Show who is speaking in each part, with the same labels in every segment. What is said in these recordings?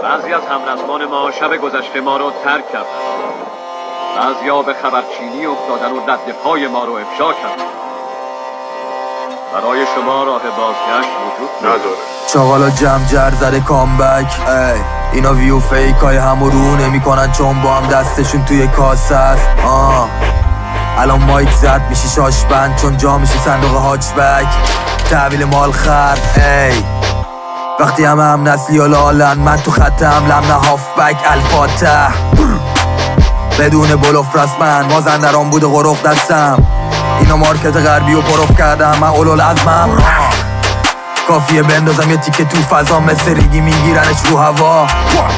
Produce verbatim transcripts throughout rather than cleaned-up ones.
Speaker 1: بعضی از همنظمان ما شب گذشته ما را ترک کردند. بعضیا به خبرچینی افتادن و رد پای ما رو افشا کردند. برای شما راه بازگشت وجود نداره.
Speaker 2: چاقالا جمع جر زده کامبک. ای اینا ویو فیک های همو رو نمی کنن چون با هم دستشون توی کاسه است. آه الان مایک زد میشی شاشبند چون جا میشه صندوق هاچبک. تحویل مال خرد. ای وقتی همه هم نسلی و لالن من تو خط حملم نه هافبک. الفاتح بدون بلوف رسمن مازندران بود غرق دستم. اینا مارکت غربی و پروف کردم من اولول ازمم. کافیه بندازم یه تیکه تو فضا مثل ریگی میگیرنش رو هوا.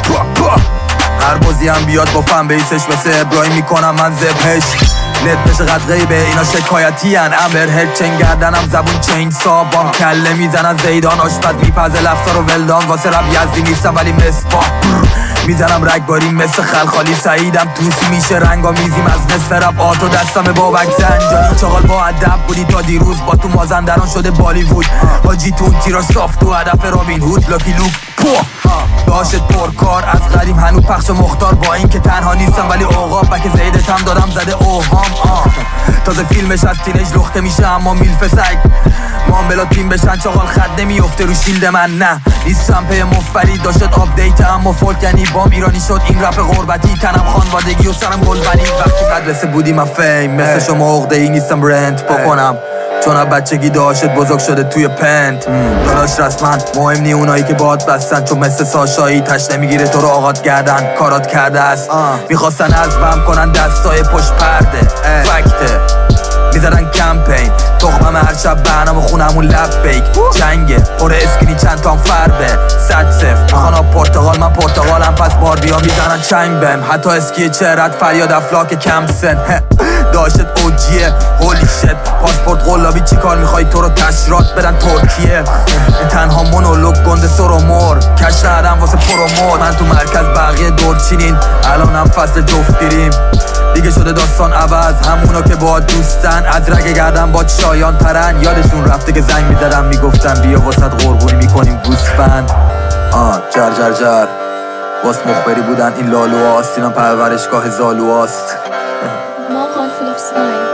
Speaker 2: هر بازی هم بیاد با فن بیسش مثل ابراهیم میکنم من زبهش. نت بشه قد غیبه اینا شکایتی هن امبر هد چنگ گردنم زبون چین سابان کله میزنن زیدان آشپز میپزه لفتار و ولدان واسه رب یزدی نیستم ولی مصباح میزنم رگباری مثل خلخالی سعیدم توسی میشه رنگا میزیم از نصف رب آتو دستم بابک زنجانی. چاقال با ادب بودی تا دیروز با تو مازندران شده بالیوود. حاجی تو اون تیراش صاف تو هدف رابین هود لاکی لوک پوه داشت پرکار از قدیم هنو پخش مختار با این که تنها نیستم ولی اوقاب بک زیدتم دادم زده اوهام. آه تازه فیلمش از تینج لخته میشه اما میلف سگ مام بلا تیم بشن چاقال خط نمیفته رو شیلد من. نه نیستم پی مفبری داشت آپدیت اما فولکنی بام ایرانی شد این رپ غربتی تنم خانوادگی و سرم گلبنی. وقتی مدرسه بودی من فیم مثل شما عقده ای نیستم رنت بکنم چون از بچگی داشت بزرگ شده توی پنت. داداش رسمن مهم نی اونایی که باد بستن چون مثل ساشایی تش نمیگیره تو رو آغاد گردن کارات کرده است. میخواستن عزبم کنن دستای پشت پرده فکته میزدن کمپین تخمم هر شب برنامه خونمون لب بیک جنگه پر اسکینی چند تام فربه صد صف میخوانا پرتغال من پرتغالم پس باربیا میزنن چنگ بهم حتی اسکی چهرت فریاد افلاک کم سن داشت اوجیه هولی شت پاسپورت قلابی چی کار میخوای تو رو تشرات بدن ترکیه تنها مونولوگ گنده سر و مر کش ندم واسه پروموت من تو مرکز بقیه دور چینین الانم فصل جفت گیریم دیگه شده داستان عوض همونا که با دوستن از رگ گردن با شایان ترن یادشون رفته که زنگ میزدم میگفتن بیا واسط قربونی میکنیم گوسفند. آه جر جر جر باس مخبری بودن این لالو هاست اینا پرورشگاه زالو هاست.
Speaker 3: ما قال فلفسناي